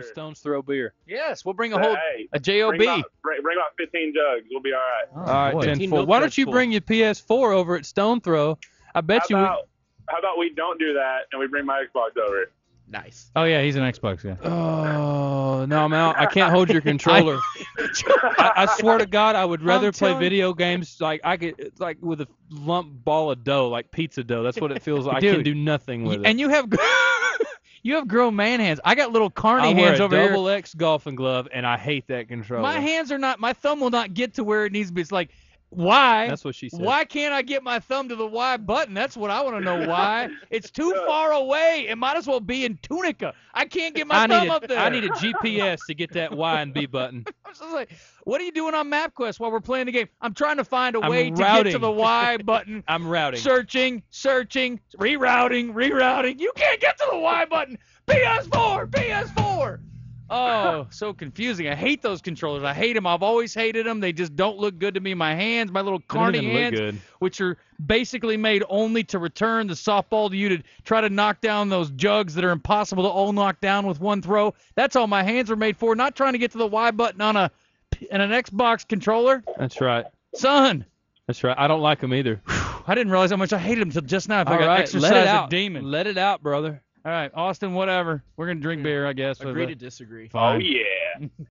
some Stones Throw beer. Yes, we'll bring a Bring JOB. about 15 jugs. We'll be all right. All right, boy. 10 15 4. milk Why don't jugs you full. bring your PS4 over at Stone Throw? I bet you. How about we don't do that and we bring my Xbox over? Nice. Oh yeah, he's an Xbox guy. Oh no, I'm out. I can't hold your controller. I swear to God, I would rather play telling you. video games like it's like with a lump ball of dough, like pizza dough. That's what it feels like. I Dude, can do nothing with it. And you have you have grown man hands. I got little Carney I wear hands a over here. double X golfing glove, and I hate that controller. My hands are not. My thumb will not get to where it needs to be. It's like, why? That's what she said. Why can't I get my thumb to the Y button? That's what I want to know. Why? It's too far away. It might as well be in Tunica. I can't get my thumb up there. I need a GPS to get that Y and B button. I'm just like, what are you doing on MapQuest while we're playing the game? I'm trying to find a way to get to routing. the Y button. I'm routing. Searching, rerouting. You can't get to the Y button. PS4. Oh, so confusing. I hate those controllers. I hate them. I've always hated them. They just don't look good to me. My hands, my little They don't Carney even look hands, good. which are basically made only to return the softball to you to try to knock down those jugs that are impossible to all knock down with one throw. That's all my hands are made for. Not trying to get to the Y button on an Xbox controller. That's right. Son, That's right. I don't like them either. I didn't realize how much I hated them until just now. I All got right, exercise let it a out. demon. Let it out, brother. All right, Austin, whatever. We're going to drink beer, I guess. Agree to disagree. Oh, yeah.